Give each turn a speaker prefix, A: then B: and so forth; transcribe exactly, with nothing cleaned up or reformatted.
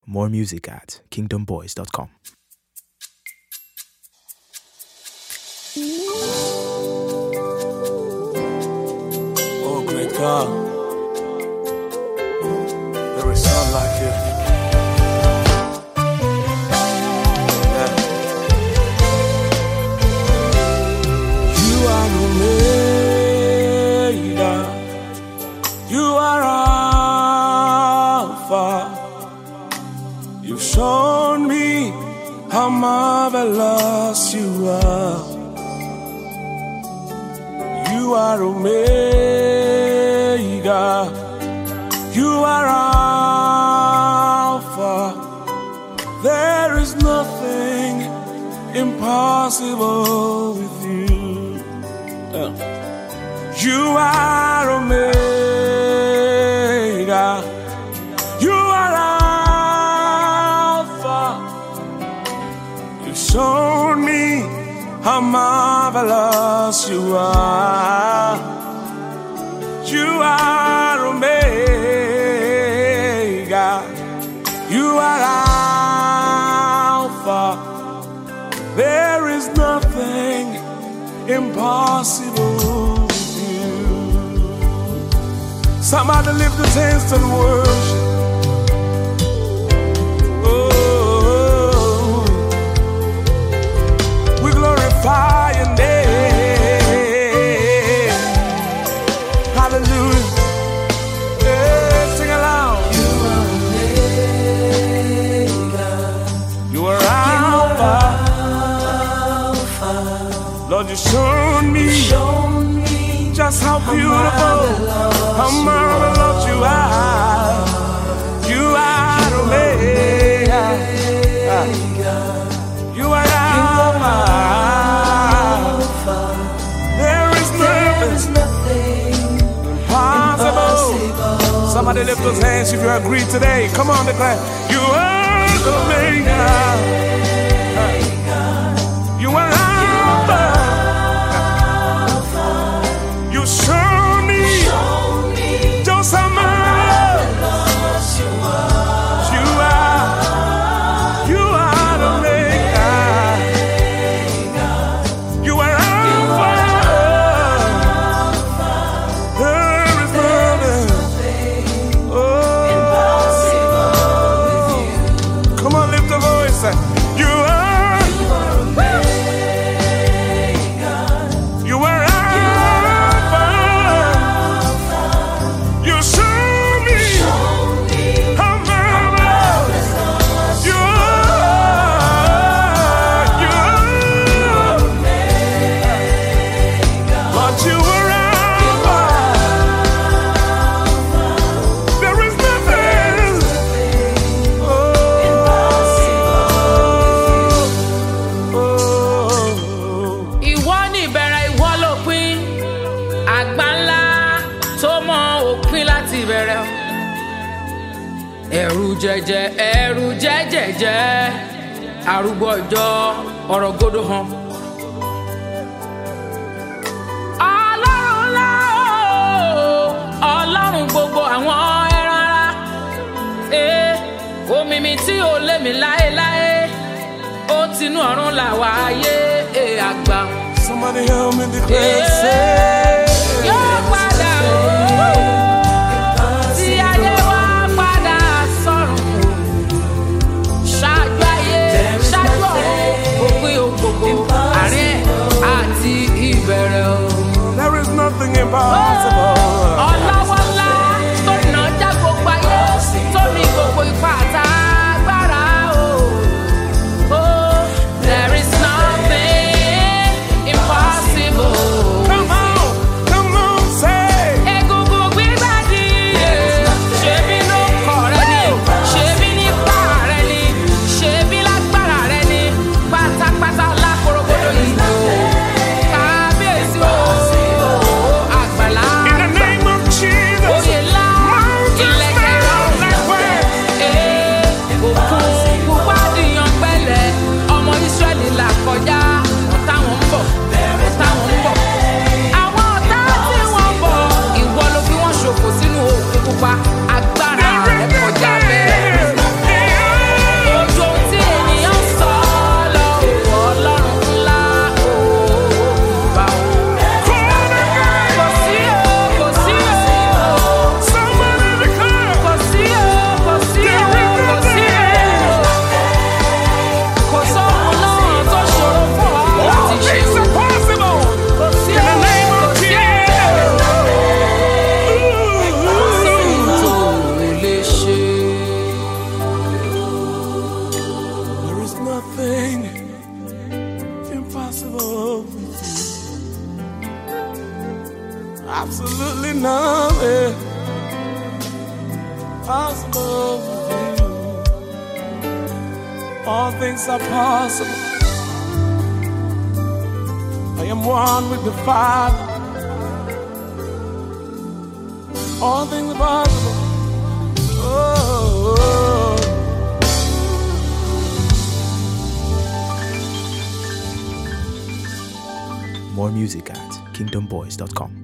A: More music at kingdom boys dot com.
B: Oh, great God, there is none like you. Yeah. You are Omega, you are Alpha. You've shown me how marvelous you are. You are Omega, you are Alpha. There is nothing impossible with you. Uh. You are Omega, you are Alpha. You've shown me how marvelous you are. You are Omega, you are Alpha. There is nothing impossible with you. Somebody lift his hands and worship. Glorify your name. Hallelujah. Yeah, sing aloud.
C: You are Omega.
B: You are Alpha.
C: Alpha.
B: Lord, you showed me,
C: Shown me
B: just how beautiful, how marvelous you are. You are Omega. You are Alpha. There is nothing impossible. Somebody lift those hands if you agree today. Come on, declare. You are Omega. You are Alpha. You show me just how marvelous you are. You are Omega. You are Alpha. There is nothing impossible with you. Come on, lift the voice. You are. You are Alpha. You show me how marvelous you are. You are. Lord, you are Alpha. There is nothing. Oh, oh, oh.
D: Ìwọ ni ìbẹ̀rẹ̀, ìwọ lópin, àgbà ńlá tó mọ òpin láti ìbẹ̀rẹ̀. Ẹ̀rù jẹjẹ, ẹ̀rù jẹjẹjẹ, arúgbó ọjọ́, ọ̀rọ̀ gòdó hàn. Ọlọ́run ńlá o, Ọlọ́run gbogbo àwọn ẹran ara. Eh, omi mi tí ò lé mi láéláé, ó tinú ọ̀run là wá ayé eh, àgbà.
B: Somebody help me declare. Say,
D: Yóò padà o, tí ayé wa padà sọ̀rọ̀. Ṣáájú ayé, ṣáájú ọ̀run, òpin ògbògbò, àárín àti ìbẹ̀rẹ̀ o.
B: there is nothing impossible.
D: Ọlọ́wọ́ ńlá tó nà já gbogbo ayé, tó ní gbogbo ipá àtàgbára o. Oh, there is nothing impossible.
B: Come on, come on, say.
D: Egungun gbígbẹ
B: absolutely nothing possible with you. All things are possible. I am one with the Father. All things are possible. Oh, oh.
A: More music at kingdom boys dot com.